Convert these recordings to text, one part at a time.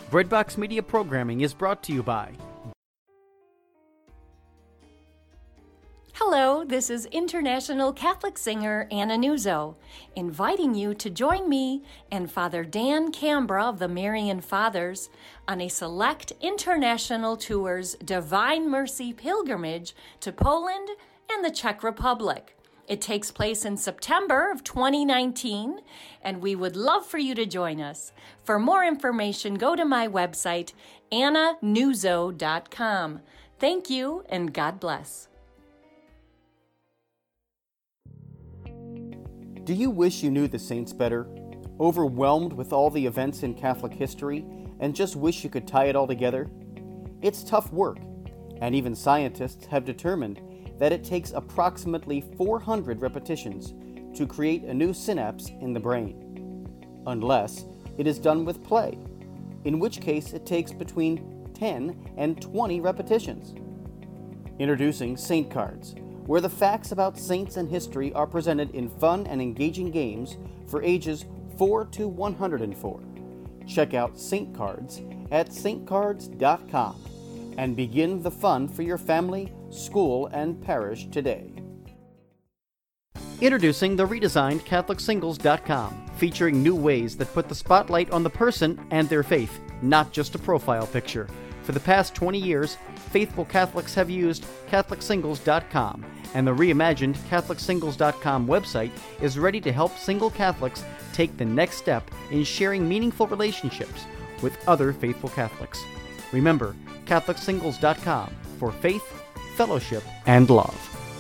Breadbox Media programming is brought to you by... Hello, this is international Catholic singer Anna Nuzzo, inviting you to join me and Father Dan Cambra of the Marian Fathers on a select international tour's Divine Mercy pilgrimage to Poland and the Czech Republic. It takes place in September of 2019, and we would love for you to join us. For more information, go to my website, annanuzzo.com. Thank you, and God bless. Do you wish you knew the saints better? Overwhelmed with all the events in Catholic history and just wish you could tie it all together? It's tough work, and even scientists have determined that it takes approximately 400 repetitions to create a new synapse in the brain, unless it is done with play, in which case it takes between 10 and 20 repetitions. Introducing Saint Cards, where the facts about saints and history are presented in fun and engaging games for ages 4 to 104. Check out Saint Cards at saintcards.com and begin the fun for your family, school, and parish today. Introducing the redesigned CatholicSingles.com, featuring new ways that put the spotlight on the person and their faith, not just a profile picture. For the past 20 years, faithful Catholics have used CatholicSingles.com, and the reimagined CatholicSingles.com website is ready to help single Catholics take the next step in sharing meaningful relationships with other faithful Catholics. Remember, CatholicSingles.com for faith, fellowship, and love.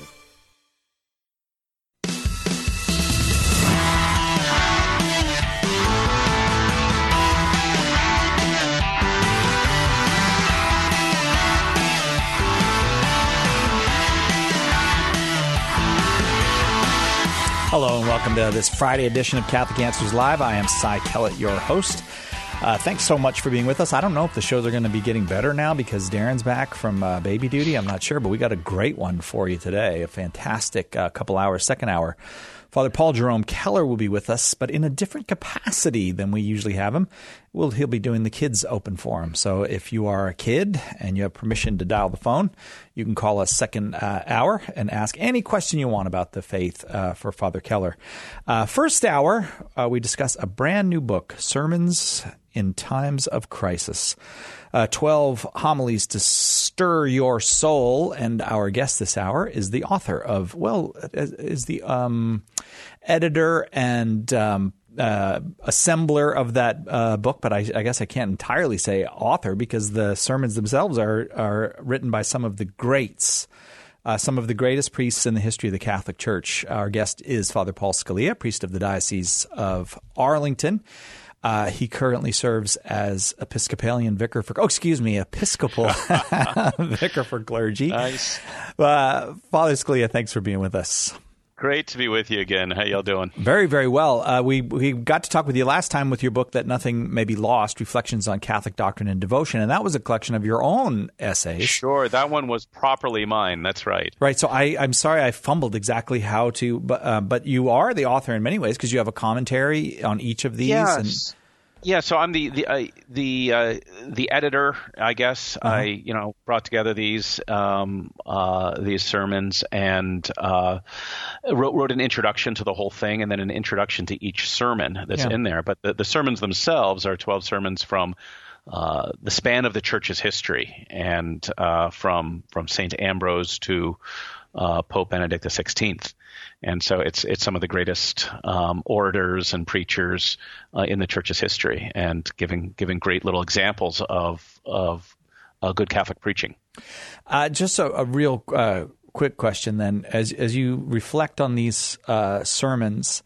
Hello and welcome to this Friday edition of Catholic Answers Live. I am Cy Kellett, your host. Thanks so much for being with us. I don't know if the shows are going to be getting better now because Darren's back from baby duty. I'm not sure, but we got a great one for you today. A fantastic couple hours, second hour. Father Paul Jerome Keller will be with us, but in a different capacity than we usually have him. He'll be doing the Kids Open Forum. So if you are a kid and you have permission to dial the phone, you can call us second hour and ask any question you want about the faith for Father Keller. First hour, we discuss a brand new book, Sermons in Times of Crisis. 12 homilies to stir your soul. And our guest this hour is the author of, is the editor and assembler of that book. But I guess I can't entirely say author because the sermons themselves are written by some of the greats. Some of the greatest priests in the history of the Catholic Church. Our guest is Father Paul Scalia, priest of the Diocese of Arlington. He currently serves as Episcopal vicar for clergy. Nice. Father Scalia, thanks for being with us. Great to be with you again. How y'all doing? Very, very well. We got to talk with you last time with your book, That Nothing May Be Lost, Reflections on Catholic Doctrine and Devotion, and that was a collection of your own essays. Sure, that one was properly mine. That's right. Right. So I'm sorry I fumbled exactly how to, but you are the author in many ways because you have a commentary on each of these. Yes. Yeah, so I'm the editor, I guess. Uh-huh. I brought together these sermons and wrote an introduction to the whole thing, and then an introduction to each sermon that's in there. But the sermons themselves are 12 sermons from the span of the Church's history, and from Saint Ambrose to Pope Benedict XVI. And so it's some of the greatest orators and preachers in the Church's history, and giving great little examples of good Catholic preaching. Just a real quick question then, as you reflect on these sermons,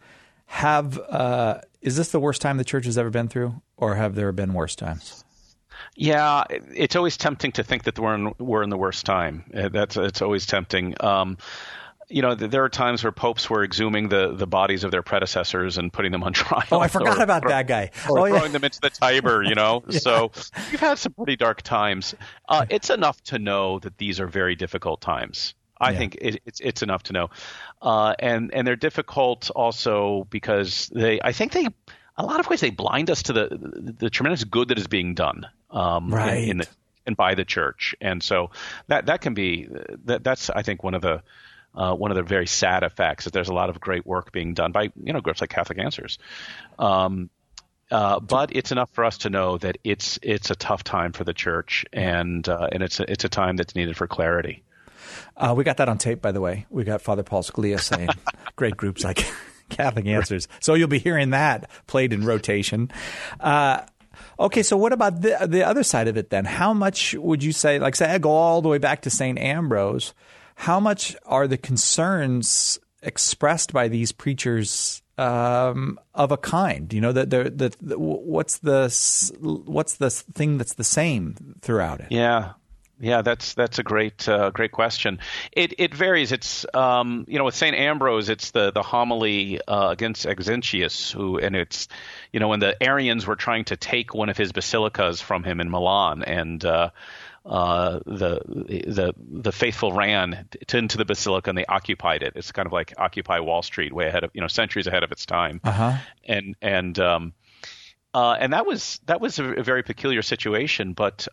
is this the worst time the Church has ever been through, or have there been worse times? Yeah, it's always tempting to think that we're in the worst time. It's always tempting. There are times where popes were exhuming the bodies of their predecessors and putting them on trial. Oh, I forgot about that guy. Or throwing them into the Tiber, Yeah. So we've had some pretty dark times. It's enough to know that these are very difficult times. I think it's enough to know. And they're difficult also because I think they a lot of ways they blind us to the tremendous good that is being done right. and by the church. And so that can be that's I think one of the very sad effects, that there's a lot of great work being done by groups like Catholic Answers. But it's enough for us to know that it's a tough time for the church, and it's a time that's needed for clarity. We got that on tape, by the way. We got Father Paul Scalia saying great groups like Catholic Answers. So you'll be hearing that played in rotation. Okay, so what about the other side of it then? How much would you say, like say I go all the way back to St. Ambrose, how much are the concerns expressed by these preachers of a kind? What's the thing that's the same throughout it? Yeah, that's a great question. It varies. It's with St. Ambrose, it's the homily against Exentius, and it's when the Arians were trying to take one of his basilicas from him in Milan, and the faithful ran into the basilica and they occupied it. It's kind of like Occupy Wall Street, way ahead of centuries ahead of its time. And that was a very peculiar situation. But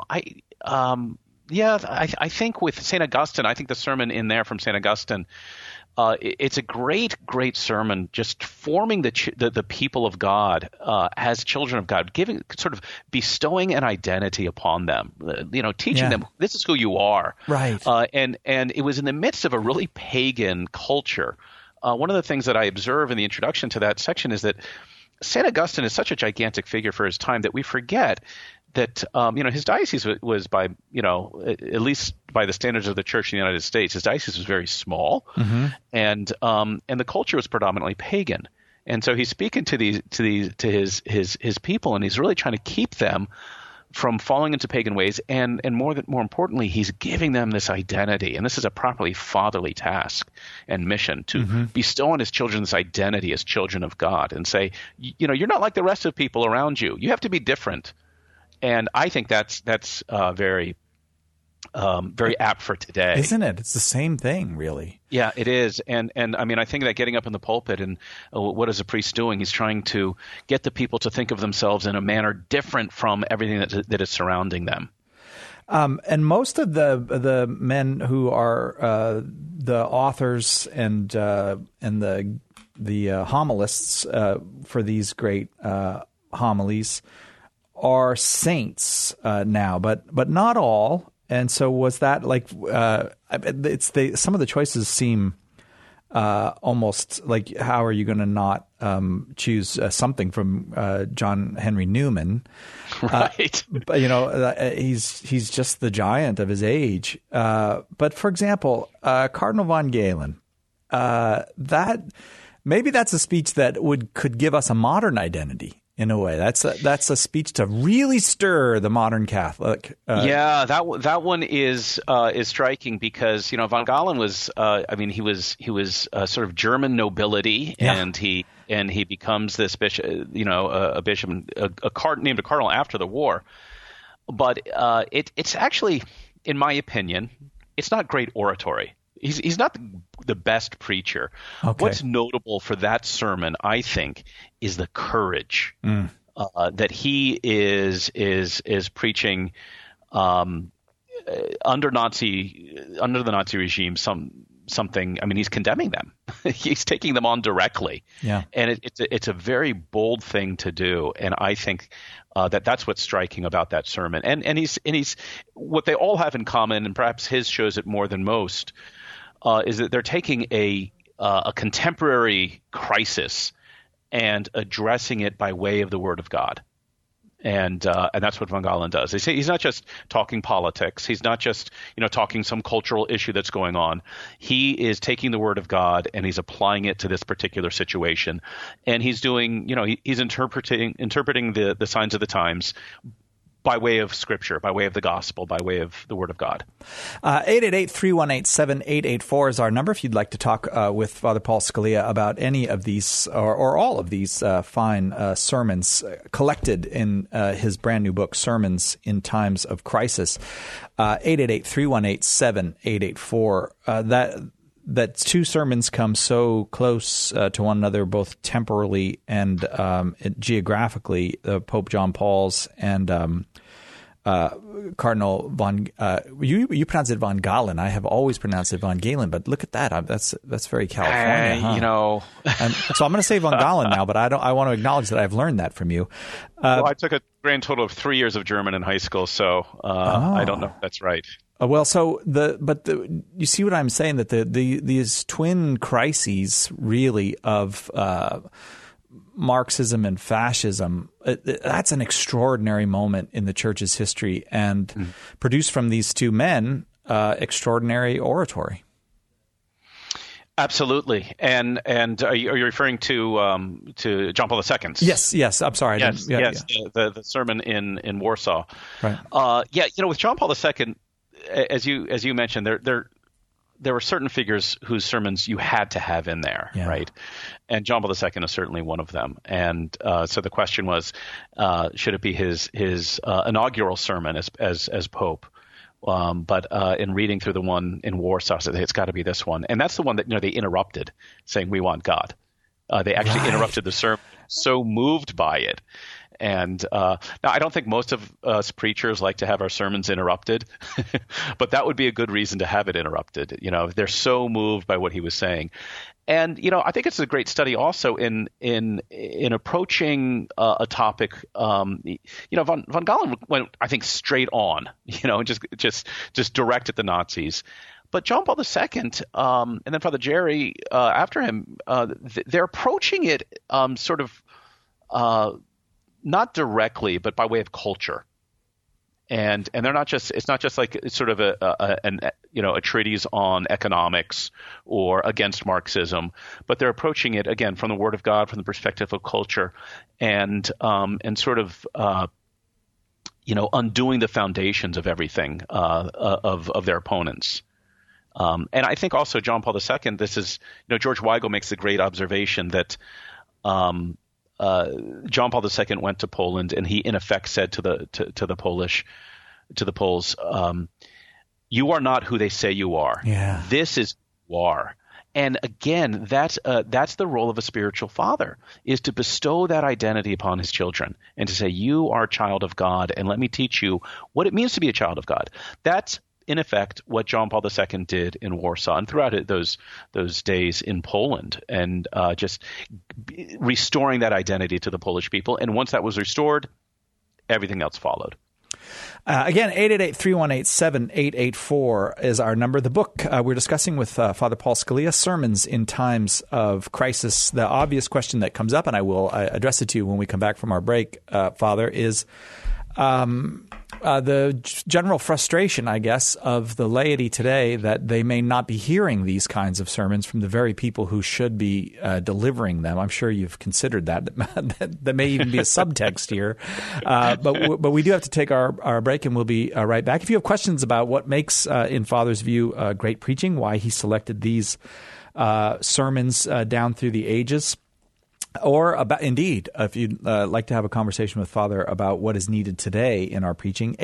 I think with St. Augustine, I think the sermon in there from St. Augustine, it's a great sermon, just forming the people of God as children of God, bestowing an identity upon them, teaching them this is who you are. Right. And it was in the midst of a really pagan culture. One of the things that I observe in the introduction to that section is that St. Augustine is such a gigantic figure for his time that we forget that his diocese was by at least by the standards of the Church in the United States, his diocese was very small, and the culture was predominantly pagan, and so he's speaking to his people, and he's really trying to keep them from falling into pagan ways, and more importantly, he's giving them this identity, and this is a properly fatherly task and mission to bestow on his children this identity as children of God, and say, you're not like the rest of people around you. You have to be different. And I think that's very apt for today, isn't it? It's the same thing, really. Yeah, it is. And I mean, I think that getting up in the pulpit and what is a priest doing? He's trying to get the people to think of themselves in a manner different from everything that is surrounding them. And most of the men who are the authors and the homilists for these great homilies are saints now, but not all. And so was that like some of the choices seem almost like, how are you going to not choose something from John Henry Newman? Right. But he's just the giant of his age. But for example, Cardinal von Galen, that maybe that's a speech that could give us a modern identity. In a way, that's a speech to really stir the modern Catholic. That one is striking because von Galen was he was sort of German nobility, and he becomes this bishop, a bishop, named a cardinal after the war. But it's actually, in my opinion, it's not great oratory. He's not the best preacher. Okay. What's notable for that sermon, I think, is the courage that he is preaching under the Nazi regime. Something. I mean, he's condemning them. He's taking them on directly. Yeah, and it's a very bold thing to do. And I think that's what's striking about that sermon. And he's what they all have in common, and perhaps his shows it more than most. Is that they're taking a contemporary crisis and addressing it by way of the Word of God, and that's what von Galen does. He's not just talking politics. He's not just talking some cultural issue that's going on. He is taking the Word of God and he's applying it to this particular situation, and he's doing he's interpreting the signs of the times by way of Scripture, by way of the Gospel, by way of the Word of God. 888-318-7884 is our number if you'd like to talk with Father Paul Scalia about any of these or all of these fine sermons collected in his brand new book, Sermons in Times of Crisis. 888-318-7884. that two sermons come so close to one another, both temporally and geographically, Pope John Paul's and Cardinal von you pronounce it von Galen. I have always pronounced it von Galen, but look at that. That's very California, huh? And so I'm going to say von Galen now, but I want to acknowledge that I've learned that from you. Well, I took a grand total of 3 years of German in high school, so I don't know if that's right. Well, so you see what I'm saying, that these twin crises really of Marxism and fascism, that's an extraordinary moment in the church's history, and produced from these two men, extraordinary oratory. Absolutely, and are you referring to John Paul II? Yes. I'm sorry. Yes. The sermon in Warsaw. Right. With John Paul II, as you mentioned, there were certain figures whose sermons you had to have in there, right? And John Paul II is certainly one of them. And so the question was, should it be his inaugural sermon as Pope? But in reading through the one in Warsaw, I said, it's got to be this one. And that's the one that they interrupted, saying, "We want God." They actually interrupted the sermon, so moved by it. And now I don't think most of us preachers like to have our sermons interrupted, but that would be a good reason to have it interrupted. They're so moved by what he was saying. And, I think it's a great study also in approaching a topic. Von Galen went, I think, straight on, just direct at the Nazis. But John Paul II and then Father Jerry after him, they're approaching it sort of not directly, but by way of culture, and they're not just. It's not just like it's sort of a treatise on economics or against Marxism, but they're approaching it again from the Word of God, from the perspective of culture, and sort of undoing the foundations of everything of their opponents. And I think also John Paul II. This is George Weigel makes the great observation that. John Paul II went to Poland, and he in effect said to the Poles, "You are not who they say you are. Yeah. This is who you are." And again, that's the role of a spiritual father, is to bestow that identity upon his children and to say, "You are a child of God, and let me teach you what it means to be a child of God." That's in effect what John Paul II did in Warsaw and throughout those days in Poland, and just restoring that identity to the Polish people. And once that was restored, everything else followed. Again, 888-318-7884 is our number. The book we're discussing with Father Paul Scalia, Sermons in Times of Crisis. The obvious question that comes up, and I will address it to you when we come back from our break, Father, is the general frustration, I guess, of the laity today that they may not be hearing these kinds of sermons from the very people who should be delivering them. I'm sure you've considered that. There may even be a subtext here. But we do have to take our break, and we'll be right back. If you have questions about what makes, in Father's view, great preaching, why he selected these sermons down through the ages, or about, indeed, if you'd like to have a conversation with Father about what is needed today in our preaching,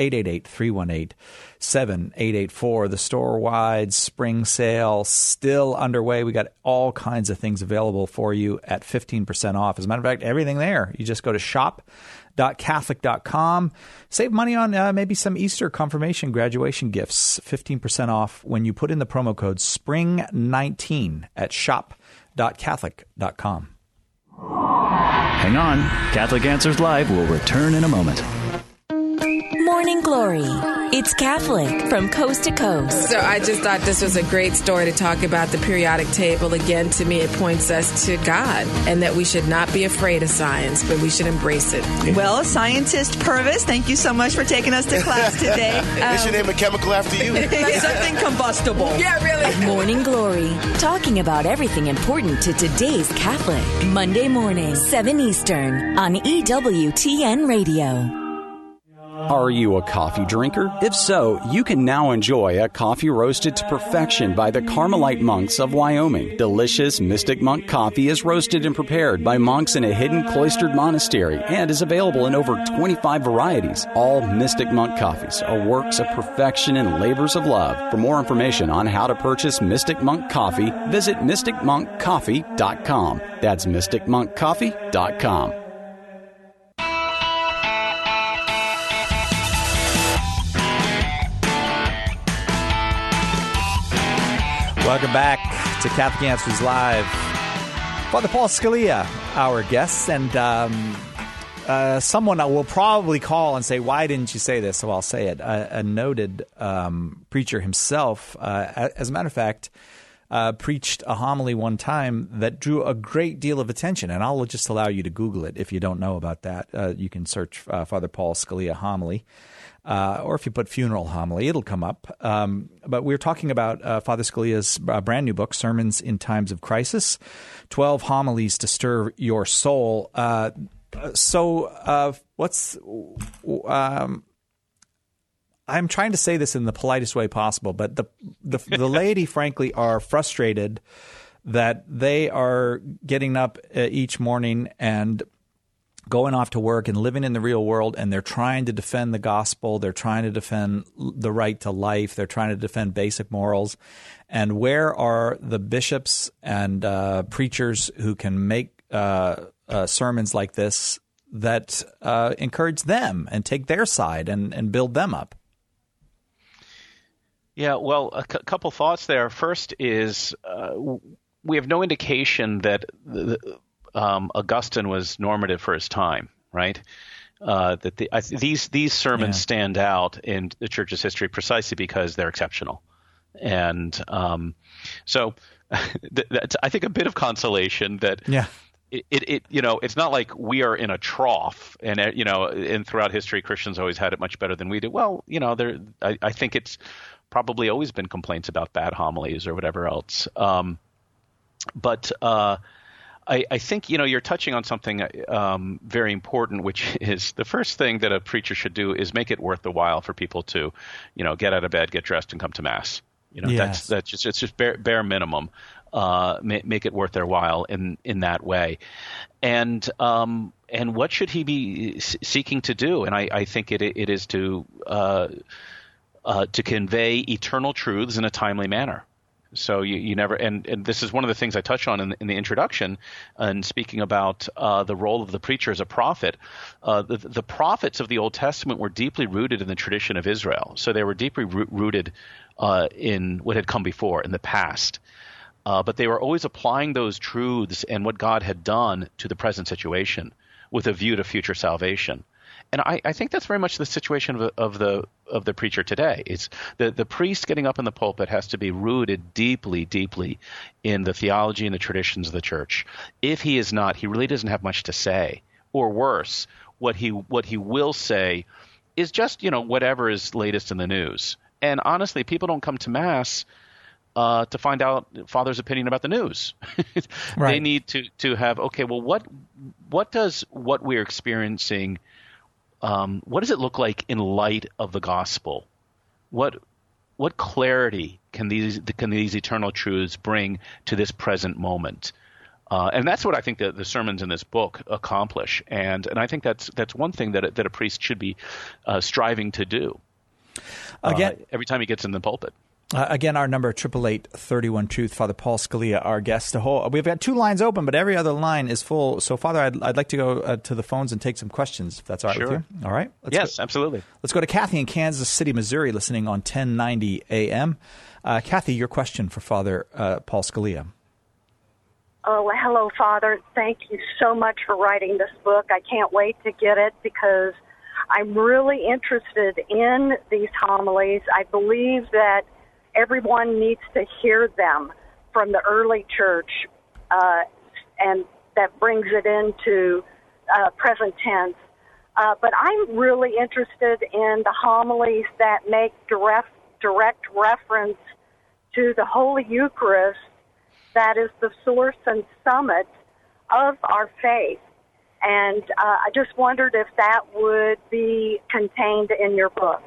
888-318-7884. The store-wide spring sale still underway. We got all kinds of things available for you at 15% off. As a matter of fact, everything there. You just go to shop.catholic.com. Save money on maybe some Easter confirmation graduation gifts. 15% off when you put in the promo code SPRING19 at shop.catholic.com. Hang on. Catholic Answers Live will return in a moment. Morning Glory. It's Catholic from coast to coast. So I just thought this was a great story to talk about the periodic table. Again, to me, it points us to God and that we should not be afraid of science, but we should embrace it. Well, scientist Purvis, thank you so much for taking us to class today. They should name a chemical after you. Something combustible. Yeah, really. Morning Glory. Talking about everything important to today's Catholic. Monday morning, 7 Eastern on EWTN Radio. Are you a coffee drinker? If so, you can now enjoy a coffee roasted to perfection by the Carmelite monks of Wyoming. Delicious Mystic Monk coffee is roasted and prepared by monks in a hidden cloistered monastery and is available in over 25 varieties. All Mystic Monk coffees are works of perfection and labors of love. For more information on how to purchase Mystic Monk coffee, visit mysticmonkcoffee.com. That's mysticmonkcoffee.com. Welcome back to Catholic Answers Live. Father Paul Scalia, our guest, and someone will probably call and say, why didn't you say this? So I'll say it. A noted preacher himself, as a matter of fact, preached a homily one time that drew a great deal of attention, and I'll just allow you to Google it if you don't know about that. You can search Father Paul Scalia homily. Or if you put funeral homily, it'll come up. But we're talking about Father Scalia's brand new book, Sermons in Times of Crisis, 12 Homilies to Stir Your Soul. I'm trying to say this in the politest way possible, but the laity, frankly, are frustrated that they are getting up each morning and going off to work and living in the real world, and they're trying to defend the gospel. They're trying to defend the right to life. They're trying to defend basic morals. And where are the bishops and preachers who can make sermons like this that encourage them and take their side and build them up? Yeah, well, a couple thoughts there. First is we have no indication that Augustine was normative for his time, right? That these sermons stand out in the Church's history precisely because they're exceptional, and so that's, I think, a bit of consolation that it's not like we are in a trough, and and throughout history Christians always had it much better than we did. Well, I think it's probably always been complaints about bad homilies or whatever else, but. I think, you're touching on something very important, which is the first thing that a preacher should do is make it worth the while for people to, get out of bed, get dressed, and come to Mass. Yes. That's just bare minimum. Make it worth their while in that way. And what should he be seeking to do? And I think it is to convey eternal truths in a timely manner. So you never, and this is one of the things I touched on in the introduction, and speaking about the role of the preacher as a prophet. The prophets of the Old Testament were deeply rooted in the tradition of Israel. So they were deeply rooted in what had come before, in the past. But they were always applying those truths and what God had done to the present situation with a view to future salvation. And I think that's very much the situation of the preacher today. It's the priest getting up in the pulpit has to be rooted deeply, deeply in the theology and the traditions of the church. If he is not, he really doesn't have much to say. Or worse, what he will say is just whatever is latest in the news. And honestly, people don't come to Mass to find out Father's opinion about the news. Right. They need to have, okay, well, what does what we're experiencing what does it look like in light of the gospel? What clarity can these eternal truths bring to this present moment? And that's what I think the sermons in this book accomplish. And I think that's one thing that a priest should be striving to do. Again, every time he gets in the pulpit. Again, our number 888-31-TRUTH. Father Paul Scalia, our guest. We've got two lines open, but every other line is full. So, Father, I'd like to go to the phones and take some questions, if that's all right with you. All right? Yes, absolutely. Let's go to Kathy in Kansas City, Missouri, listening on 1090 AM. Kathy, your question for Father Paul Scalia. Oh, hello, Father. Thank you so much for writing this book. I can't wait to get it because I'm really interested in these homilies. I believe that everyone needs to hear them from the early church, and that brings it into present tense. But I'm really interested in the homilies that make direct reference to the Holy Eucharist, that is the source and summit of our faith. And I just wondered if that would be contained in your book.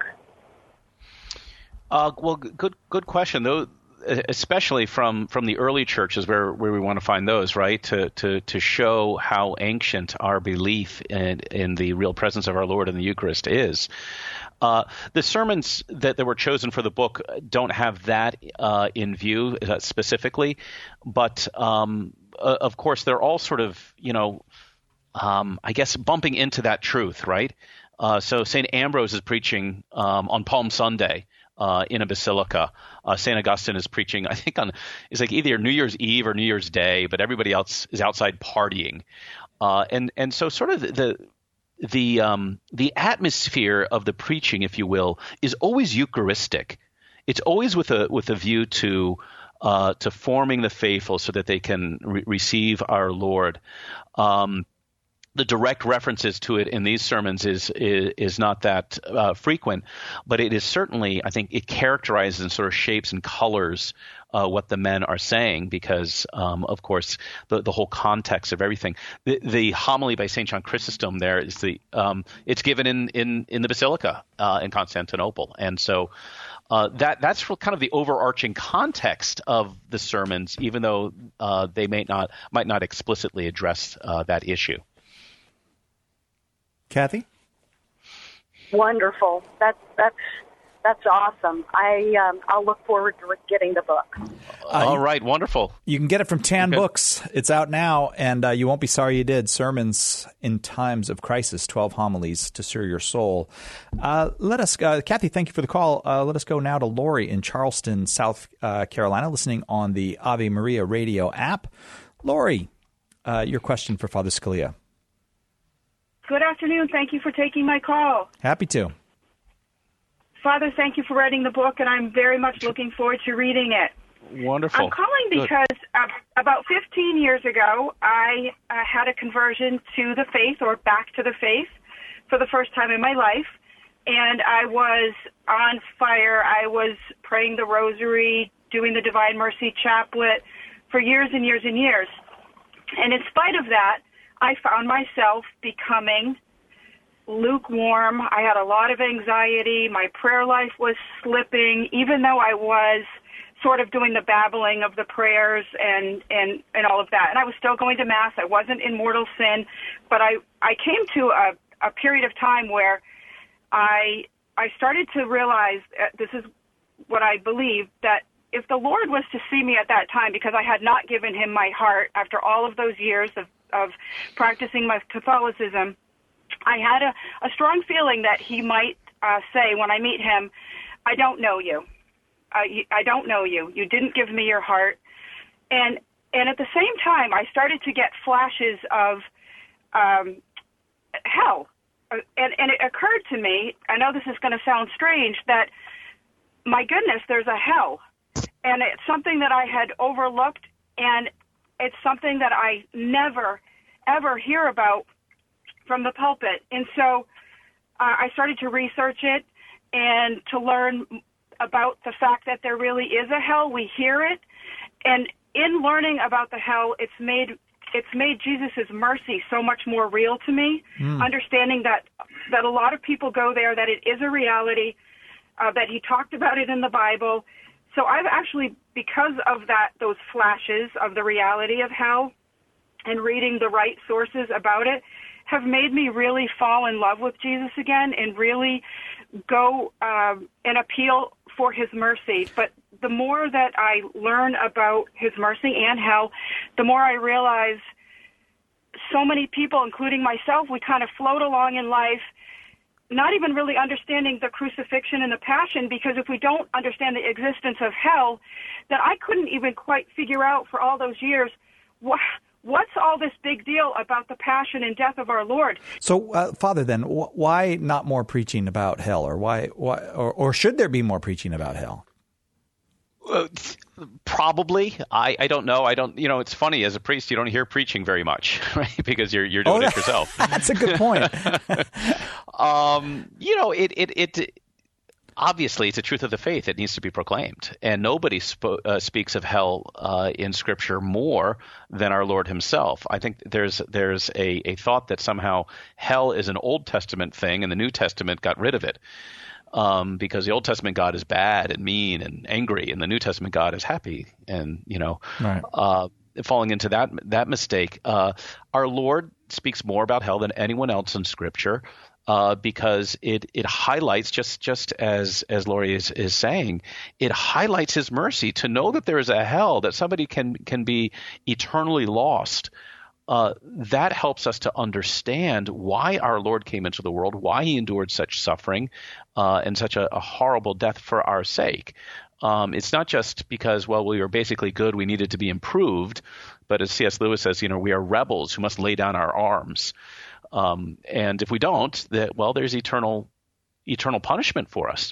Well, good question. Though, especially from the early churches, where we want to find those, right? To show how ancient our belief in the real presence of our Lord in the Eucharist is. The sermons that were chosen for the book don't have that in view specifically, but of course they're all sort of, I guess bumping into that truth, right? So St. Ambrose is preaching on Palm Sunday in a basilica. St. Augustine is preaching, I think, it's like either New Year's Eve or New Year's Day, but everybody else is outside partying. And so sort of the atmosphere of the preaching, if you will, is always Eucharistic. It's always with a view to forming the faithful so that they can receive our Lord. The direct references to it in these sermons is not that frequent, but it is certainly, I think, it characterizes and sort of shapes and colors what the men are saying because, of course, the whole context of everything. The homily by St. John Chrysostom there is it's given in the Basilica in Constantinople, and so that's kind of the overarching context of the sermons, even though they might not explicitly address that issue. Kathy? Wonderful. That's awesome. I'll look forward to getting the book. All right, wonderful. You can get it from Tan Books. It's out now, and you won't be sorry you did. Sermons in Times of Crisis, 12 Homilies to Stir Your Soul. Kathy, thank you for the call. Let us go now to Lori in Charleston, South Carolina, listening on the Ave Maria radio app. Lori, your question for Father Scalia. Good afternoon. Thank you for taking my call. Happy to. Father, thank you for writing the book, and I'm very much looking forward to reading it. Wonderful. I'm calling because about 15 years ago, I had a conversion to the faith, or back to the faith, for the first time in my life, and I was on fire. I was praying the rosary, doing the Divine Mercy Chaplet for years and years and years. And in spite of that, I found myself becoming lukewarm. I had a lot of anxiety. My prayer life was slipping, even though I was sort of doing the babbling of the prayers and all of that. And I was still going to Mass. I wasn't in mortal sin. But I came to a period of time where I started to realize, this is what I believe, that if the Lord was to see me at that time, because I had not given him my heart after all of those years of practicing my Catholicism, I had a strong feeling that he might say when I meet him, I don't know you. I don't know you. You didn't give me your heart. And at the same time, I started to get flashes of hell. And it occurred to me, I know this is going to sound strange, that, my goodness, there's a hell. And it's something that I had overlooked, and it's something that I never, ever hear about from the pulpit. And so I started to research it and to learn about the fact that there really is a hell. We hear it. And in learning about the hell, it's made Jesus' mercy so much more real to me, understanding that a lot of people go there, that it is a reality, that he talked about it in the Bible. So I've actually, because of that, those flashes of the reality of hell and reading the right sources about it, have made me really fall in love with Jesus again and really go and appeal for his mercy. But the more that I learn about his mercy and hell, the more I realize so many people, including myself, we kind of float along in life, not even really understanding the crucifixion and the passion, because if we don't understand the existence of hell, then I couldn't even quite figure out for all those years what's all this big deal about the passion and death of our Lord. So, Father, then, why not more preaching about hell, or why or should there be more preaching about hell? Probably. I don't know. It's funny, as a priest, you don't hear preaching very much, right? Because you're doing it yourself. That's a good point. obviously it's a truth of the faith. It needs to be proclaimed. And nobody speaks of hell in Scripture more than our Lord himself. I think there's a thought that somehow hell is an Old Testament thing and the New Testament got rid of it. Because the Old Testament God is bad and mean and angry, and the New Testament God is happy. And, falling into that mistake, our Lord speaks more about hell than anyone else in Scripture. Because it highlights, just as Lori is saying, it highlights his mercy to know that there is a hell, that somebody can be eternally lost. That helps us to understand why our Lord came into the world, why he endured such suffering and such a horrible death for our sake. It's not just because, we were basically good, we needed to be improved, but as C.S. Lewis says, we are rebels who must lay down our arms. And if we don't, there's eternal punishment for us.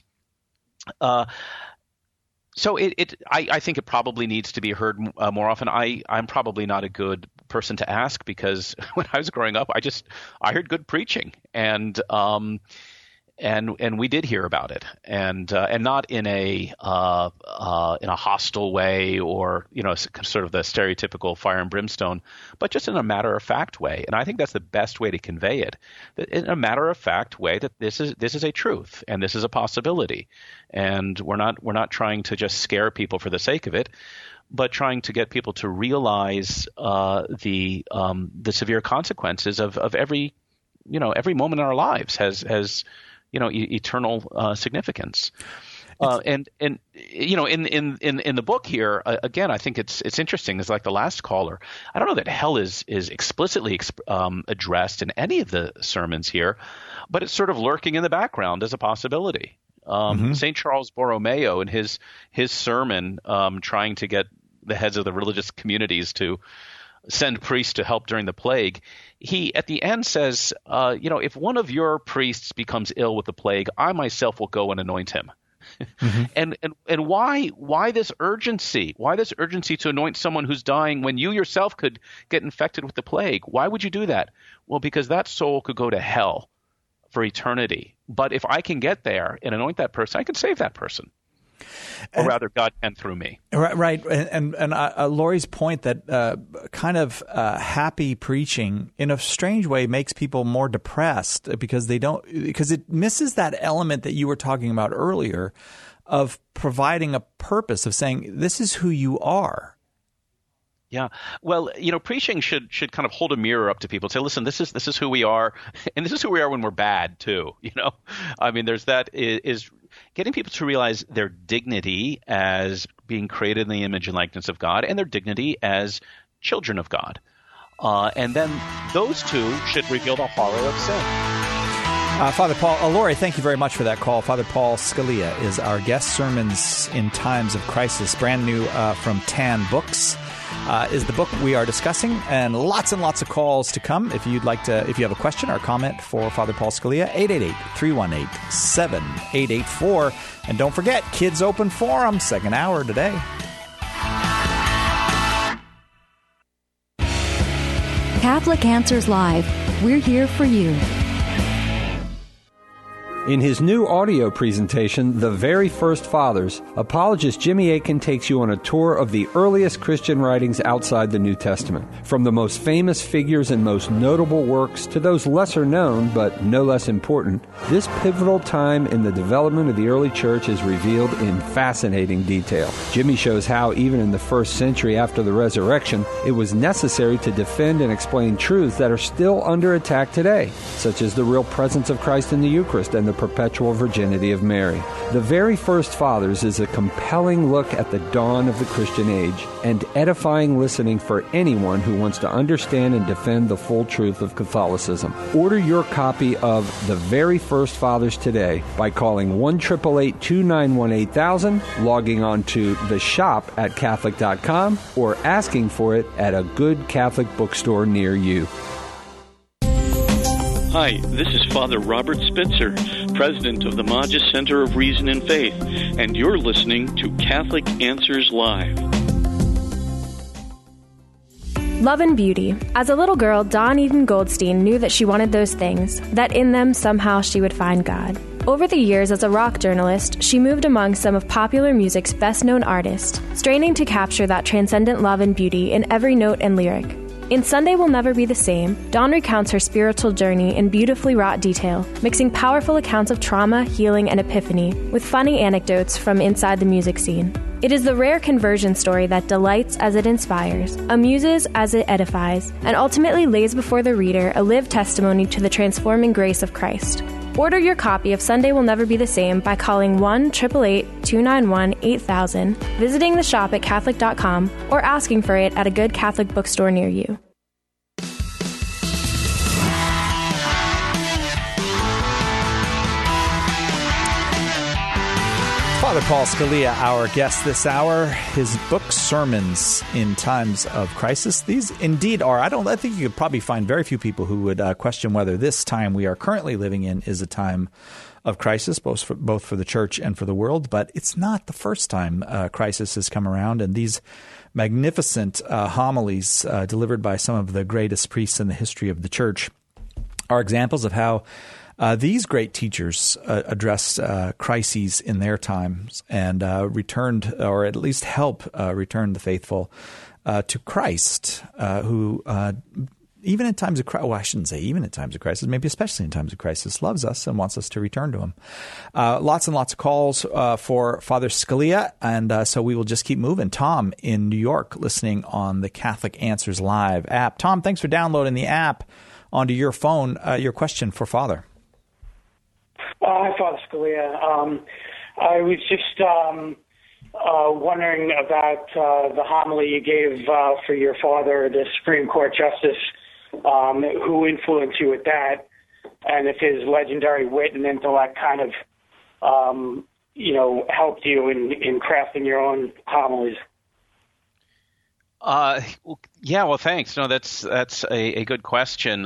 So I think it probably needs to be heard more often. I'm probably not a good person to ask because when I was growing up, I heard good preaching and we did hear about it and not in a hostile way or sort of the stereotypical fire and brimstone, but just in a matter of fact way. And I think that's the best way to convey it, in a matter of fact way that this is a truth and this is a possibility, and we're not trying to just scare people for the sake of it, but trying to get people to realize the severe consequences of every moment in our lives has eternal significance. And in the book here, again, I think it's interesting. It's like the last caller. I don't know that hell is explicitly addressed in any of the sermons here, but it's sort of lurking in the background as a possibility. St. Charles Borromeo in his sermon, trying to get the heads of the religious communities to send priests to help during the plague, he at the end says, if one of your priests becomes ill with the plague, I myself will go and anoint him. And why this urgency? Why this urgency to anoint someone who's dying when you yourself could get infected with the plague? Why would you do that? Well, because that soul could go to hell for eternity. But if I can get there and anoint that person, I can save that person. Or rather, God can through me. Right. And Lori's point that happy preaching in a strange way makes people more depressed because it misses that element that you were talking about earlier of providing a purpose, of saying, this is who you are. Yeah. Well, preaching should kind of hold a mirror up to people and say, listen, this is who we are. And this is who we are when we're bad too. I mean, there's that is getting people to realize their dignity as being created in the image and likeness of God and their dignity as children of God. And then those two should reveal the horror of sin. Father Paul, Lori, thank you very much for that call. Father Paul Scalia is our guest. Sermons in Times of Crisis, brand new from Tan Books. Is the book we are discussing, and lots of calls to come. If you have a question or comment for Father Paul Scalia, 888-318-7884. And don't forget, Kids Open Forum, second hour today. Catholic Answers Live. We're here for you. In his new audio presentation, The Very First Fathers, apologist Jimmy Akin takes you on a tour of the earliest Christian writings outside the New Testament. From the most famous figures and most notable works to those lesser known but no less important, this pivotal time in the development of the early church is revealed in fascinating detail. Jimmy shows how, even in the first century after the resurrection, it was necessary to defend and explain truths that are still under attack today, such as the real presence of Christ in the Eucharist and the perpetual virginity of Mary. The Very First Fathers is a compelling look at the dawn of the Christian age and edifying listening for anyone who wants to understand and defend the full truth of Catholicism. Order your copy of The Very First Fathers today by calling 1-888-291-8000, logging on to the shop at Catholic.com, or asking for it at a good Catholic bookstore near you. Hi, this is Father Robert Spitzer, President of the Magis Center of Reason and Faith, and you're listening to Catholic Answers Live. Love and beauty. As a little girl, Dawn Eden Goldstein knew that she wanted those things, that in them somehow she would find God. Over the years as a rock journalist, she moved among some of popular music's best-known artists, straining to capture that transcendent love and beauty in every note and lyric. In Sunday Will Never Be the Same, Dawn recounts her spiritual journey in beautifully wrought detail, mixing powerful accounts of trauma, healing, and epiphany with funny anecdotes from inside the music scene. It is the rare conversion story that delights as it inspires, amuses as it edifies, and ultimately lays before the reader a lived testimony to the transforming grace of Christ. Order your copy of Sunday Will Never Be the Same by calling 1-888-291-8000, visiting the shop at Catholic.com, or asking for it at a good Catholic bookstore near you. Father Paul Scalia, our guest this hour. His book, Sermons in Times of Crisis. These indeed are. I think you could probably find very few people who would question whether this time we are currently living in is a time of crisis, both for the church and for the world. But it's not the first time crisis has come around. And these magnificent homilies delivered by some of the greatest priests in the history of the church are examples of how these great teachers addressed crises in their times and returned, or at least help return the faithful to Christ, who even in times of crisis, well, I shouldn't say even in times of crisis, maybe especially in times of crisis, loves us and wants us to return to him. Lots and lots of calls for Father Scalia, and so we will just keep moving. Tom in New York, listening on the Catholic Answers Live app. Tom, thanks for downloading the app onto your phone. Your question for Father. Hi, Father Scalia. I was just wondering about the homily you gave for your father, the Supreme Court Justice, who influenced you with that, and if his legendary wit and intellect kind of, helped you in crafting your own homilies. Yeah, well, thanks. No, that's a good question.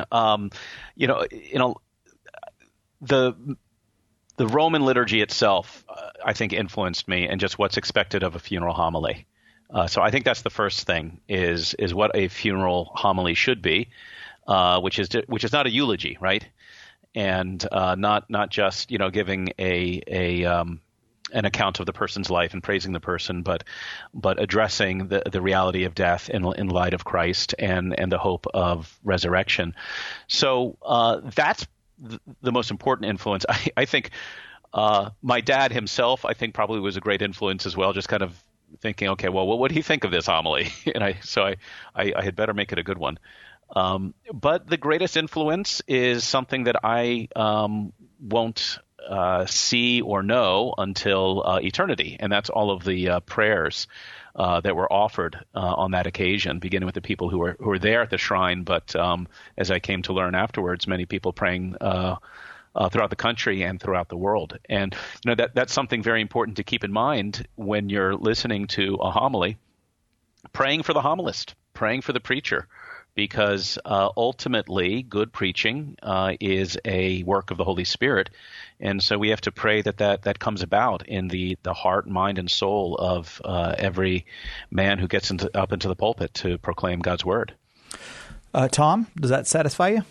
The Roman liturgy itself, I think, influenced me and just what's expected of a funeral homily. So I think that's the first thing is what a funeral homily should be, which is not a eulogy, right? And not just giving an account of the person's life and praising the person, but addressing the reality of death in light of Christ and the hope of resurrection. So that's the most important influence. I think my dad himself, I think, probably was a great influence as well, just kind of thinking, okay, well, what would he think of this homily? And I had better make it a good one. But the greatest influence is something that I won't see or know until eternity, and that's all of the prayers that were offered on that occasion, beginning with the people who were there at the shrine, but as I came to learn afterwards, many people praying throughout the country and throughout the world. And that's something very important to keep in mind when you're listening to a homily, praying for the homilist, praying for the preacher, because ultimately good preaching is a work of the Holy Spirit. And so we have to pray that comes about in the heart, mind, and soul of every man who gets up into the pulpit to proclaim God's word. Tom, does that satisfy you?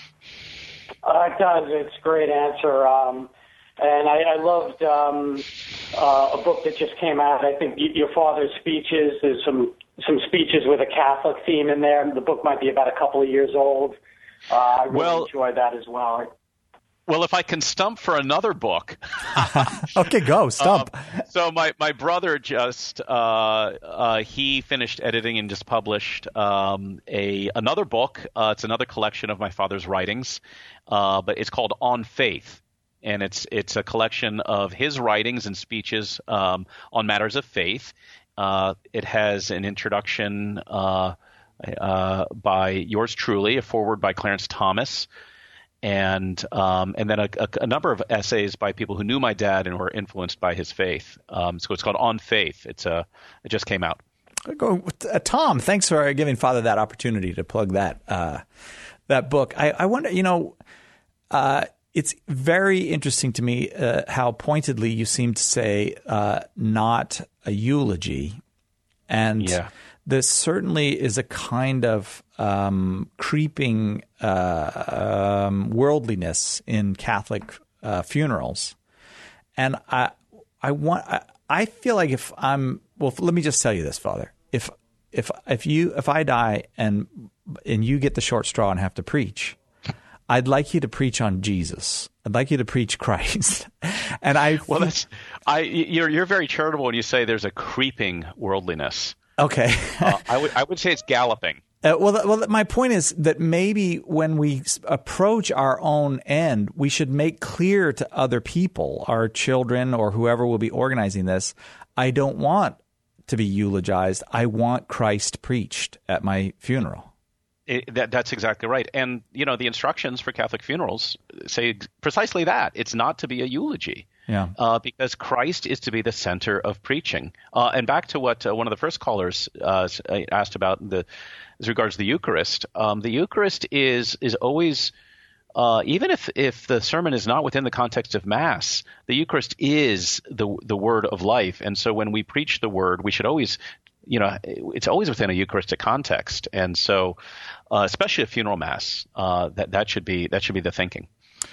It does. It's a great answer. And I loved a book that just came out. I think your father's speeches. There's some speeches with a Catholic theme in there. The book might be about a couple of years old. I really enjoyed that as well. Well, if I can stump for another book. Okay, go, stump. So my brother just, he finished editing and just published another book. It's another collection of my father's writings, but it's called On Faith. And it's a collection of his writings and speeches on matters of faith. It has an introduction by yours truly, a foreword by Clarence Thomas, and then a number of essays by people who knew my dad and were influenced by his faith. So it's called On Faith. It just came out. Tom, thanks for giving Father that opportunity to plug that book. I wonder, it's very interesting to me how pointedly you seem to say not a eulogy. And this certainly is a kind of creeping worldliness in Catholic funerals And I feel like let me just tell you this, Father. If I die and you get the short straw and have to preach, I'd like you to preach on Jesus. I'd like you to preach Christ. And you're very charitable when you say there's a creeping worldliness. Okay. I would say it's galloping. Well, my point is that maybe when we approach our own end, we should make clear to other people, our children or whoever will be organizing this, I don't want to be eulogized. I want Christ preached at my funeral. That's exactly right. And, the instructions for Catholic funerals say precisely that. It's not to be a eulogy. Yeah. Because Christ is to be the center of preaching. And back to what one of the first callers asked about as regards the Eucharist. The Eucharist is always, even if the sermon is not within the context of Mass, the Eucharist is the word of life. And so when we preach the word, we should always it's always within a Eucharistic context, and so especially a funeral mass, that should be the thinking.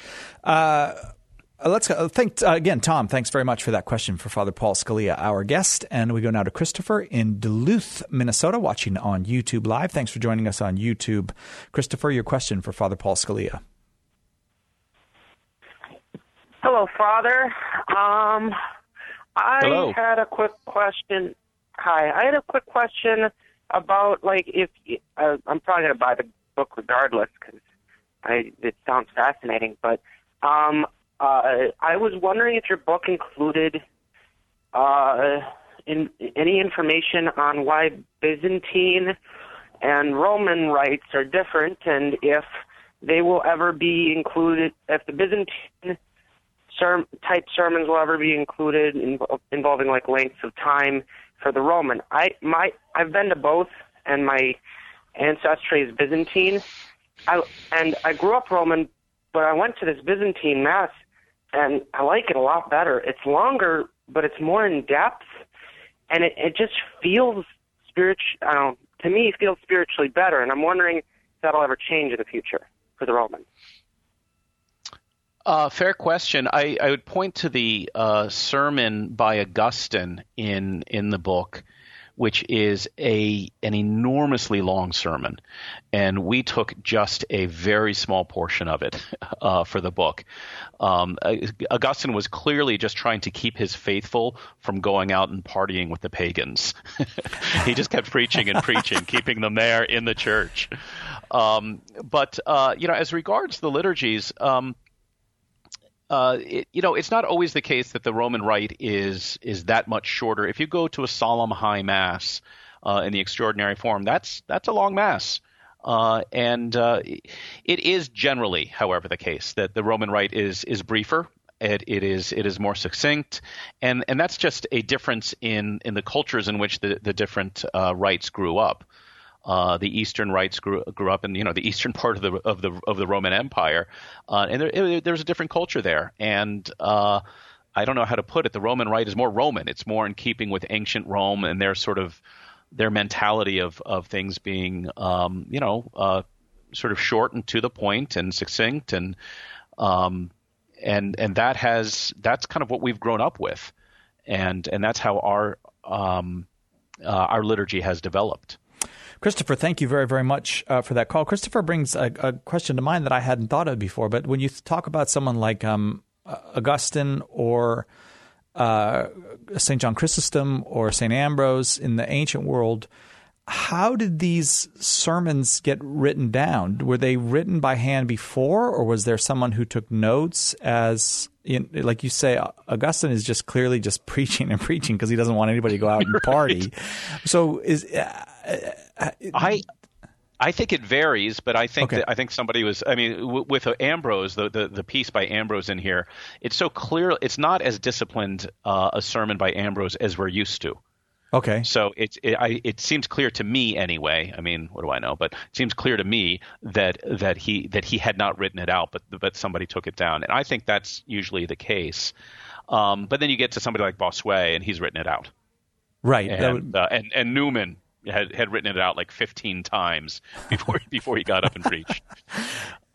Let's thank again, Tom. Thanks very much for that question for Father Paul Scalia, our guest. And we go now to Christopher in Duluth, Minnesota, watching on YouTube Live. Thanks for joining us on YouTube, Christopher. Your question for Father Paul Scalia. Hello, Father. Hello. Had a quick question. Hi, I had a quick question about, if I'm probably going to buy the book regardless because it sounds fascinating, but I was wondering if your book included any information on why Byzantine and Roman rites are different, and if they will ever be included, if the Byzantine type sermons will ever be included involving lengths of time for the Roman. I've been to both, and my ancestry is Byzantine. I grew up Roman, but I went to this Byzantine Mass, and I like it a lot better. It's longer, but it's more in depth, and it just feels to me, it feels spiritually better, and I'm wondering if that'll ever change in the future for the Roman. Fair question. I would point to the sermon by Augustine in the book, which is an enormously long sermon, and we took just a very small portion of it for the book. Augustine was clearly just trying to keep his faithful from going out and partying with the pagans. He just kept preaching and preaching, keeping them there in the church. But as regards the liturgies, it's not always the case that the Roman Rite is that much shorter. If you go to a solemn high Mass in the extraordinary form, that's a long Mass. And it is generally, however, the case that the Roman Rite is briefer. It is more succinct, and that's just a difference in the cultures in which the different rites grew up. The Eastern rites grew up in the eastern part of the Roman Empire, and there's a different culture there. And I don't know how to put it. The Roman Rite is more Roman. It's more in keeping with ancient Rome and their mentality of things being sort of short and to the point and succinct, and that's kind of what we've grown up with, and that's how our liturgy has developed. Christopher, thank you very, very much for that call. Christopher brings a question to mind that I hadn't thought of before. But when you talk about someone like Augustine or St. John Chrysostom or St. Ambrose in the ancient world, how did these sermons get written down? Were they written by hand before, or was there someone who took notes? Like you say, Augustine is just clearly just preaching and preaching because he doesn't want anybody to go out and party. Right. So I think it varies, but I think I think somebody was. I mean, with Ambrose, the piece by Ambrose in here, it's so clear. It's not as disciplined a sermon by Ambrose as we're used to. Okay. So it seems clear to me anyway. I mean, what do I know? But it seems clear to me that he had not written it out, but somebody took it down, and I think that's usually the case. But then you get to somebody like Bossuet, and he's written it out. Right. And Newman had written it out like 15 times before he got up and preached.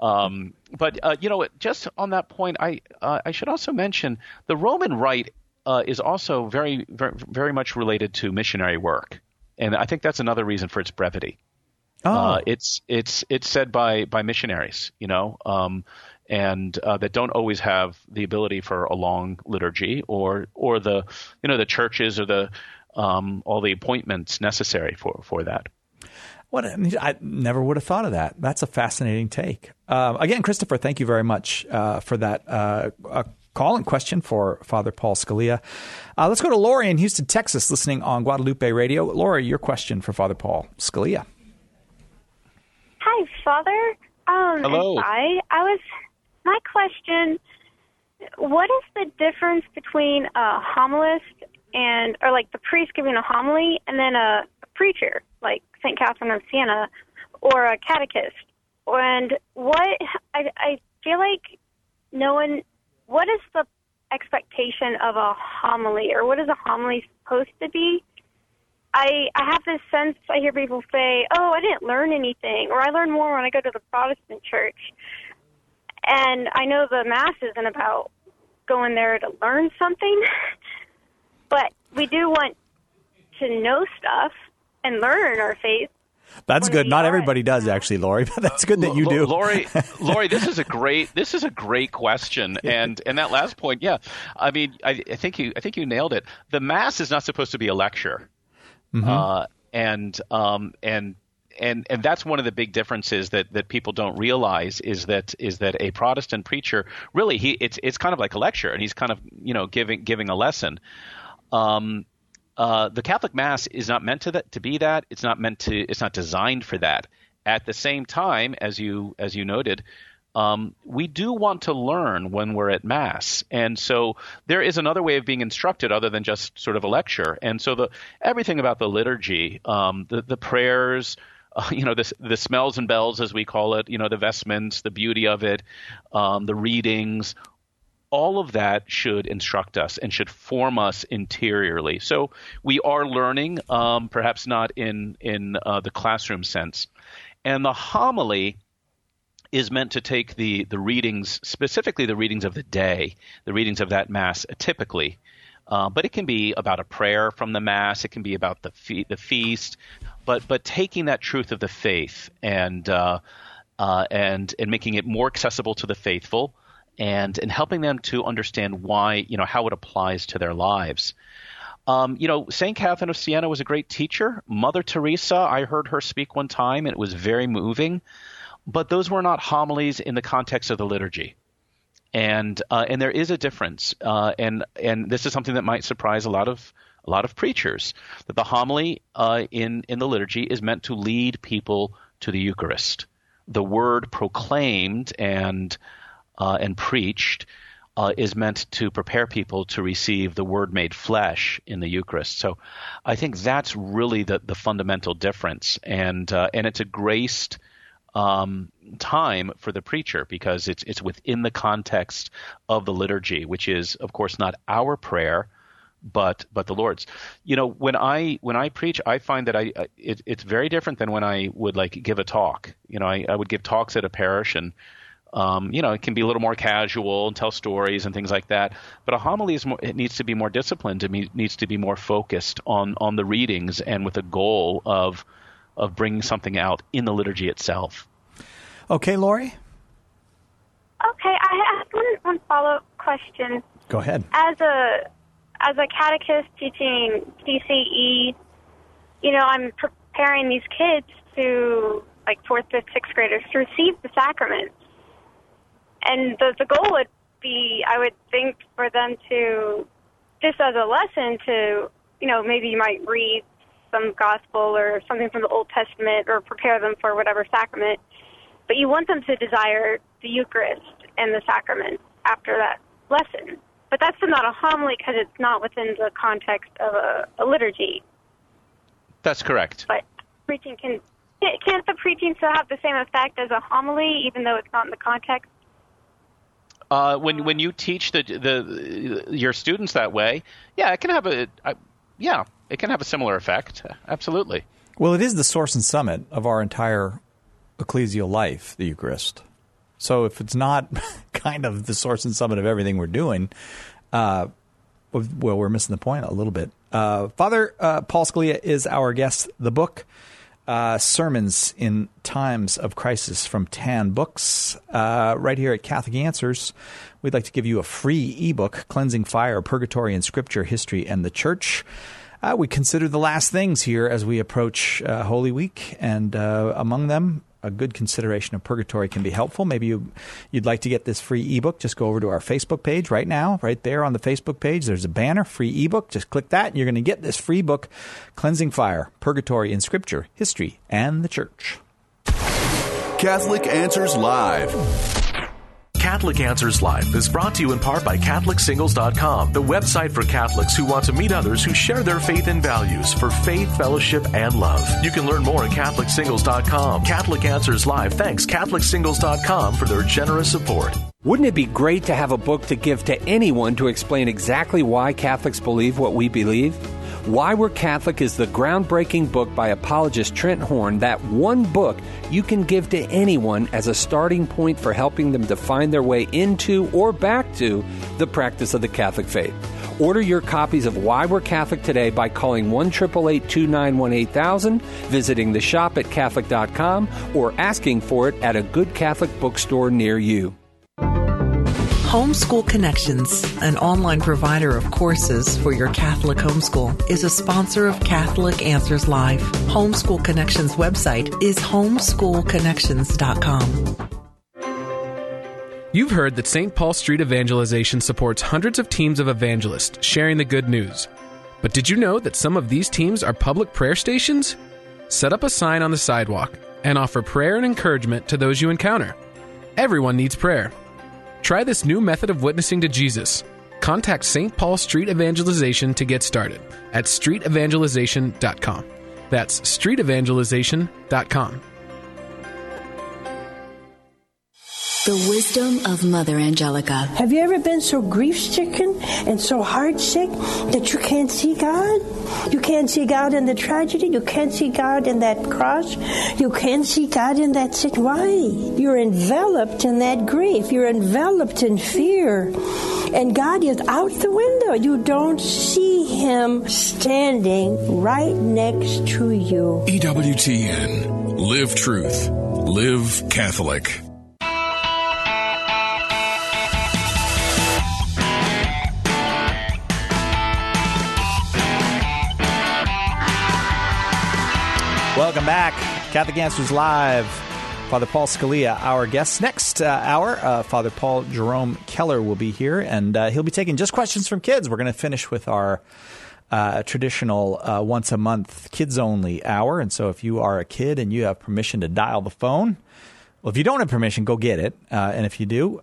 But just on that point, I should also mention the Roman Rite is also very, very, very much related to missionary work, and I think that's another reason for its brevity. It's said by missionaries, and that don't always have the ability for a long liturgy or the the churches or the all the appointments necessary for that. I never would have thought of that. That's a fascinating take. Again, Christopher, thank you very much for that call and question for Father Paul Scalia. Let's go to Lori in Houston, Texas, listening on Guadalupe Radio. Lori, your question for Father Paul Scalia. Hi, Father. Hello. My question, what is the difference between a homilist or like the priest giving a homily and then a preacher, like St. Catherine of Siena, or a catechist? And I feel like what is the expectation of a homily, or what is a homily supposed to be? I have this sense, I hear people say, I didn't learn anything, or I learn more when I go to the Protestant church. And I know the Mass isn't about going there to learn something, but we do want to know stuff and learn our faith. That's good. Not everybody does, actually, Lori, but that's good that you do. Lori, this is a great question. And that last point, yeah. I mean, I think you nailed it. The Mass is not supposed to be a lecture. Mm-hmm. And that's one of the big differences that people don't realize is that a Protestant preacher really it's kind of like a lecture, and he's kind of giving a lesson. The Catholic Mass is not meant to be that. It's not designed for that. At the same time, as you noted, we do want to learn when we're at Mass. And so there is another way of being instructed other than just sort of a lecture. And so everything about the liturgy, the prayers, the smells and bells, as we call it, the vestments, the beauty of it, the readings, all of that should instruct us and should form us interiorly. So we are learning, perhaps not in the classroom sense. And the homily is meant to take the readings, specifically the readings of the day, the readings of that Mass typically. But it can be about a prayer from the Mass. It can be about the feast. But taking that truth of the faith and making it more accessible to the faithful, and helping them to understand why, how it applies to their lives. St. Catherine of Siena was a great teacher. Mother Teresa, I heard her speak one time, and it was very moving. But those were not homilies in the context of the liturgy. And there is a difference. And this is something that might surprise a lot of preachers, that the homily in the liturgy is meant to lead people to the Eucharist. The word proclaimed and preached is meant to prepare people to receive the Word made flesh in the Eucharist. So I think that's really the fundamental difference, and it's a graced time for the preacher because it's within the context of the liturgy, which is, of course, not our prayer, but the Lord's. When I preach, I find that it's very different than when I would give a talk. I would give talks at a parish, and it can be a little more casual and tell stories and things like that. But a homily it needs to be more disciplined. It needs to be more focused on the readings and with a goal of bringing something out in the liturgy itself. Okay, Lori? Okay, I have one follow-up question. Go ahead. As a catechist teaching CCE, I'm preparing these kids to, 4th, 5th, 6th graders, to receive the sacraments. And the goal would be, I would think, for them to, just as a lesson to, maybe you might read some gospel or something from the Old Testament or prepare them for whatever sacrament. But you want them to desire the Eucharist and the sacrament after that lesson. But that's not a homily because it's not within the context of a liturgy. That's correct. But preaching can't the preaching still have the same effect as a homily, even though it's not in the context? When you teach your students that way, it can have a similar effect. Absolutely. Well, it is the source and summit of our entire ecclesial life, the Eucharist. So if it's not kind of the source and summit of everything we're doing, well, we're missing the point a little bit. Father Paul Scalia is our guest. The book, Sermons in Times of Crisis from TAN Books, right here at Catholic Answers. We'd like to give you a free ebook, Cleansing Fire, Purgatory in Scripture, History, and the Church. We consider the last things here as we approach Holy Week, and among them, a good consideration of purgatory can be helpful. Maybe you'd like to get this free ebook. Just go over to our Facebook page right now. Right there on the Facebook page, there's a banner, free ebook. Just click that, and you're going to get this free book, Cleansing Fire, Purgatory in Scripture, History, and the Church. Catholic Answers Live. Catholic Answers Live is brought to you in part by CatholicSingles.com, the website for Catholics who want to meet others who share their faith and values for faith, fellowship, and love. You can learn more at CatholicSingles.com. Catholic Answers Live thanks CatholicSingles.com for their generous support. Wouldn't it be great to have a book to give to anyone to explain exactly why Catholics believe what we believe? Why We're Catholic is the groundbreaking book by apologist Trent Horn, that one book you can give to anyone as a starting point for helping them to find their way into or back to the practice of the Catholic faith. Order your copies of Why We're Catholic today by calling 1-888-291-8000, visiting the shop at Catholic.com, or asking for it at a good Catholic bookstore near you. Homeschool Connections, an online provider of courses for your Catholic homeschool, is a sponsor of Catholic Answers Live. Homeschool Connections website is homeschoolconnections.com. You've heard that St. Paul Street Evangelization supports hundreds of teams of evangelists sharing the good news. But did you know that some of these teams are public prayer stations? Set up a sign on the sidewalk and offer prayer and encouragement to those you encounter. Everyone needs prayer. Try this new method of witnessing to Jesus. Contact St. Paul Street Evangelization to get started at streetevangelization.com. That's streetevangelization.com. The wisdom of Mother Angelica. Have you ever been so grief-stricken and so heart-sick that you can't see God? You can't see God in the tragedy. You can't see God in that cross. You can't see God in that sick. Why? You're enveloped in that grief. You're enveloped in fear. And God is out the window. You don't see Him standing right next to you. EWTN. Live truth. Live Catholic. Welcome back. Catholic Answers Live. Father Paul Scalia, our guest. Next hour, Father Paul Jerome Keller will be here, and he'll be taking just questions from kids. We're going to finish with our traditional once-a-month kids-only hour. And so if you are a kid and you have permission to dial the phone, well, if you don't have permission, go get it. And if you do,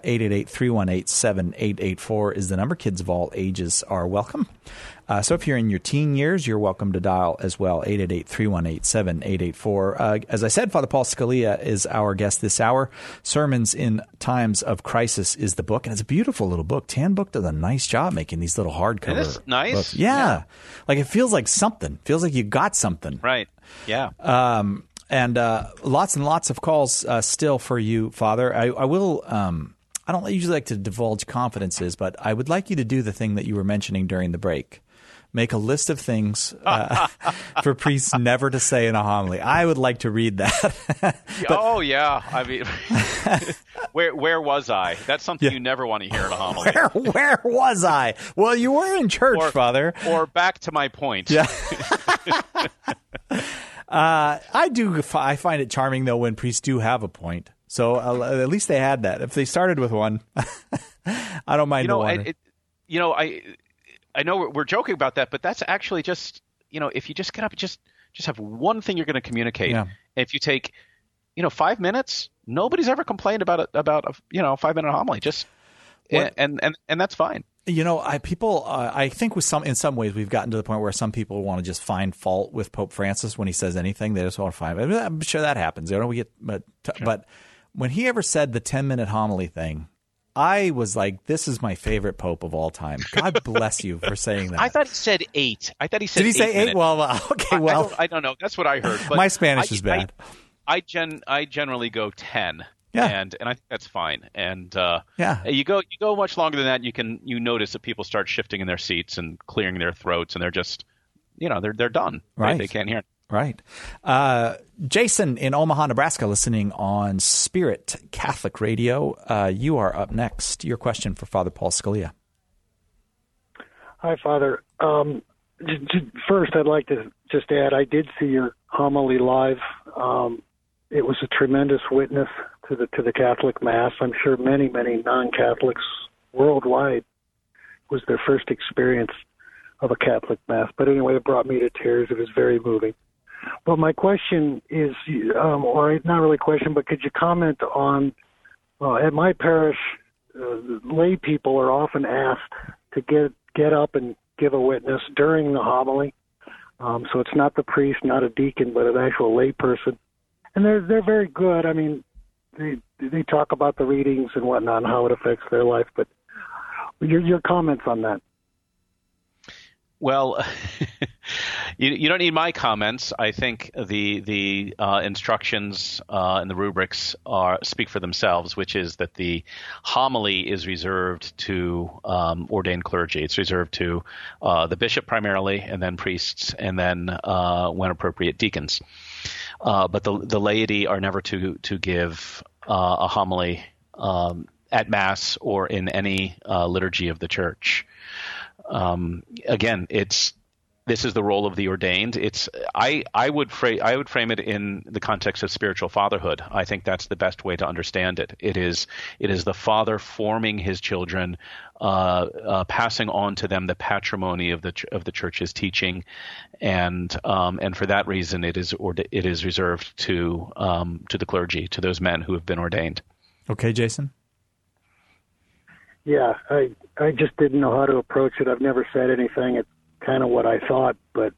888-318-7884 is the number. Kids of all ages are welcome. So if you're in your teen years, you're welcome to dial as well, 888-318-7884. As I said, Father Paul Scalia is our guest this hour. Sermons in Times of Crisis is the book, and it's a beautiful little book. TAN Book does a nice job making these little hardcover books. It is nice. Books. Yeah. Like it feels like something. Feels like you got something. Right. Yeah. And lots and lots of calls still for you, Father. I will I don't usually like to divulge confidences, but I would like you to do the thing that you were mentioning during the break. Make a list of things for priests never to say in a homily. I would like to read that. Oh, yeah. I mean, where was I? That's something you never want to hear in a homily. Where was I? Well, you were in church, Father. Or back to my point. Yeah. I find it charming, though, when priests do have a point. So at least they had that. If they started with one, I don't mind the one. I know we're joking about that, but that's actually just, if you just get up, just have one thing you're going to communicate. Yeah. If you take, 5 minutes, nobody's ever complained about a 5-minute homily. And that's fine. I think in some ways we've gotten to the point where some people want to just find fault with Pope Francis when he says anything. They just want to find. I'm sure that happens. But when he ever said the 10-minute homily thing, I was like, this is my favorite Pope of all time. God bless you for saying that. I thought he said 8. Did he say 8? Well, okay. I don't know. That's what I heard. But my Spanish is bad. I generally go 10. Yeah. And I think that's fine. And yeah, you go much longer than that, you notice that people start shifting in their seats and clearing their throats, and they're just, they're done. Right. They can't hear. Right. Jason in Omaha, Nebraska, listening on Spirit Catholic Radio. You are up next. Your question for Father Paul Scalia. Hi, Father. First, I'd like to just add, I did see your homily live. It was a tremendous witness to the Catholic Mass. I'm sure many non-Catholics worldwide was their first experience of a Catholic Mass. But anyway, it brought me to tears. It was very moving. But my question is, or not really a question, but could you comment on, at my parish, lay people are often asked to get up and give a witness during the homily. So it's not the priest, not a deacon, but an actual lay person. And they're very good. I mean, they talk about the readings and whatnot and how it affects their life. But your comments on that. Well, you don't need my comments. I think the instructions and the rubrics speak for themselves, which is that the homily is reserved to ordained clergy. It's reserved to the bishop primarily, and then priests, and then, when appropriate, deacons. But the laity are never to give a homily at Mass or in any liturgy of the Church. Again, this is the role of the ordained. I would frame it in the context of spiritual fatherhood. I think that's the best way to understand it. It is the father forming his children, passing on to them the patrimony of the Church's teaching, and for that reason, it is reserved to the clergy, to those men who have been ordained. Okay, Jason. Yeah, I just didn't know how to approach it. I've never said anything. It's kind of what I thought, but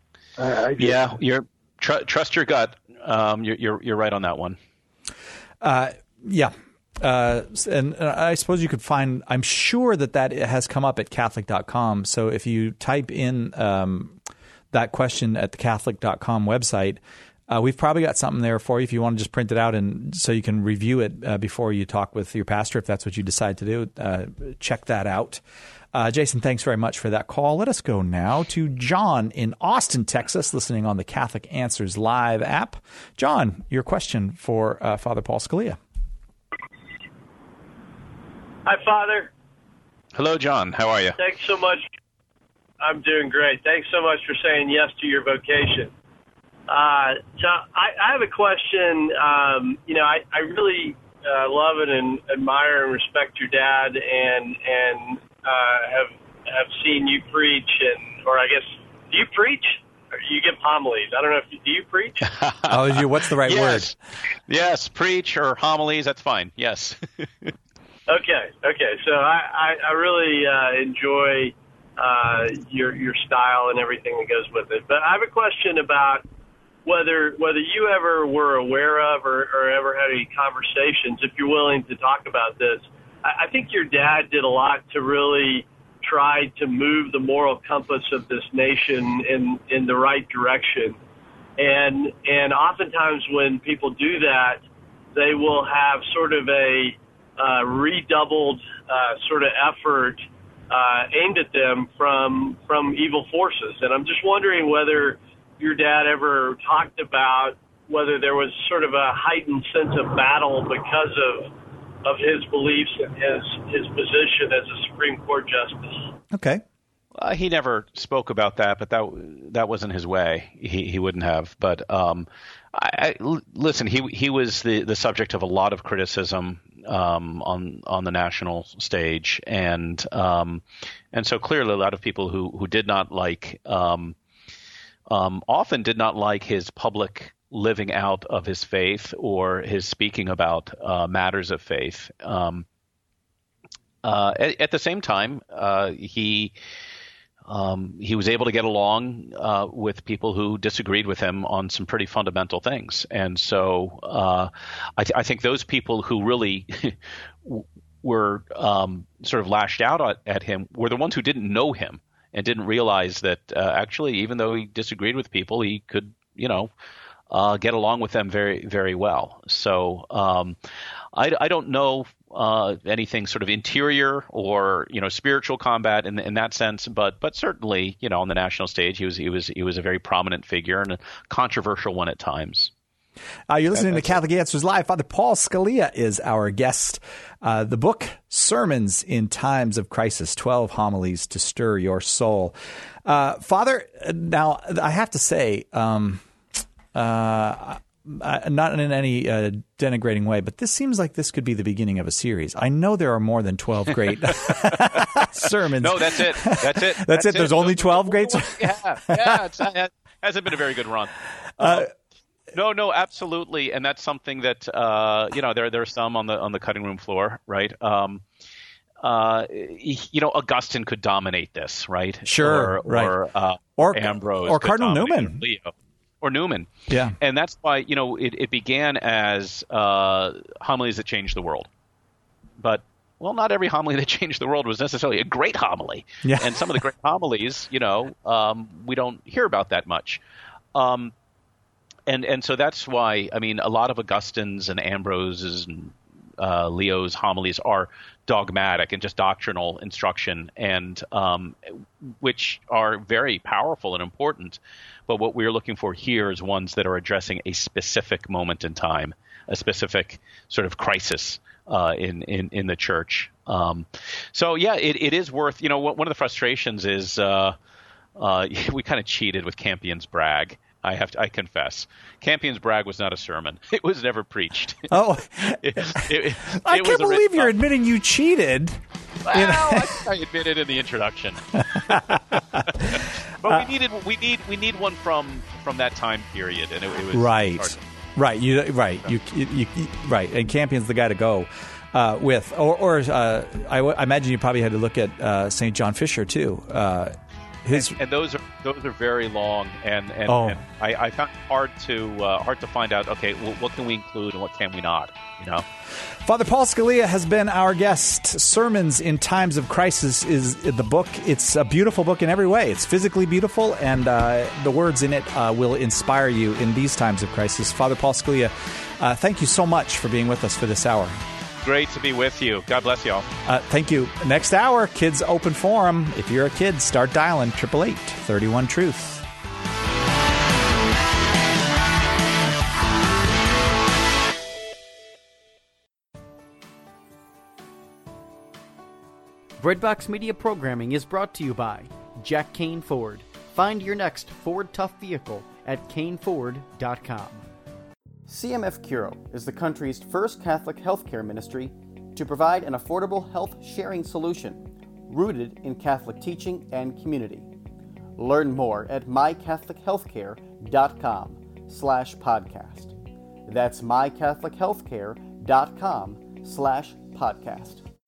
trust your gut. You're right on that one. Yeah. And I suppose you could find, I'm sure that has come up at Catholic.com. So if you type in that question at the Catholic.com website, we've probably got something there for you if you want to just print it out, and so you can review it before you talk with your pastor, if that's what you decide to do. Check that out. Jason, thanks very much for that call. Let us go now to John in Austin, Texas, listening on the Catholic Answers Live app. John, your question for Father Paul Scalia. Hi, Father. Hello, John. How are you? Thanks so much. I'm doing great. Thanks so much for saying yes to your vocation. So I have a question. I really love and admire and respect your dad, and have seen you preach, or I guess, do you preach? Or you give homilies? I don't know do you preach? What's the right word? Yes, preach or homilies. That's fine. Yes. Okay. So I really enjoy your style and everything that goes with it. But I have a question about whether you ever were aware of or ever had any conversations, if you're willing to talk about this. I think your dad did a lot to really try to move the moral compass of this nation in the right direction. And oftentimes when people do that, they will have sort of a redoubled sort of effort aimed at them from evil forces. And I'm just wondering whether your dad ever talked about whether there was sort of a heightened sense of battle because of his beliefs and his position as a Supreme Court justice. Okay. He never spoke about that, but that wasn't his way. He wouldn't have. But listen, he was the subject of a lot of criticism on the national stage, and so clearly a lot of people who did not like. Often did not like his public living out of his faith or his speaking about matters of faith. At the same time, he was able to get along with people who disagreed with him on some pretty fundamental things. And so I think those people who really were sort of lashed out at him were the ones who didn't know him and didn't realize that actually, even though he disagreed with people, he could, get along with them very, very well. So I don't know anything sort of interior or spiritual combat in that sense, but certainly on the national stage he was a very prominent figure and a controversial one at times. You're listening to Catholic Answers Live. Father Paul Scalia is our guest. The book, Sermons in Times of Crisis, 12 Homilies to Stir Your Soul. Father, now I have to say, not in any denigrating way, but this seems like this could be the beginning of a series. I know there are more than 12 great sermons. No, that's it. That's it. There's only 12 great sermons? Yeah. It hasn't been a very good run. No, absolutely, and that's something that there are some on the cutting room floor, right? Augustine could dominate this, right? Sure, or Ambrose, or Cardinal Newman, Leo, or Newman. Yeah, and that's why it began as homilies that changed the world, but. Well, not every homily that changed the world was necessarily a great homily, and some of the great homilies, we don't hear about that much. And so that's why, a lot of Augustine's and Ambrose's and Leo's homilies are dogmatic and just doctrinal instruction, and which are very powerful and important. But what we're looking for here is ones that are addressing a specific moment in time, a specific sort of crisis in the church. So yeah, it is worth. One of the frustrations is we kind of cheated with Campion's Brag. I confess, Campion's Brag was not a sermon. It was never preached. Oh, I can't believe you're admitting you cheated. Well, I admitted in the introduction. But we need one from that time period, and it was right. Right. And Campion's the guy to go with, or I imagine you probably had to look at St. John Fisher too. And those are very long, and I found it hard to find out. Okay, well, what can we include and what can we not? Father Paul Scalia has been our guest. Sermons in Times of Crisis is the book. It's a beautiful book in every way. It's physically beautiful, and the words in it will inspire you in these times of crisis. Father Paul Scalia, thank you so much for being with us for this hour. Great to be with you. God bless you all. Thank you. Next hour, Kids Open Forum. If you're a kid, start dialing 888-31-TRUTH. Breadbox Media programming is brought to you by Jack Kane Ford. Find your next Ford Tough vehicle at caneford.com. CMF Curo is the country's first Catholic healthcare ministry to provide an affordable health sharing solution rooted in Catholic teaching and community. Learn more at mycatholichealthcare.com/podcast. That's mycatholichealthcare.com/podcast.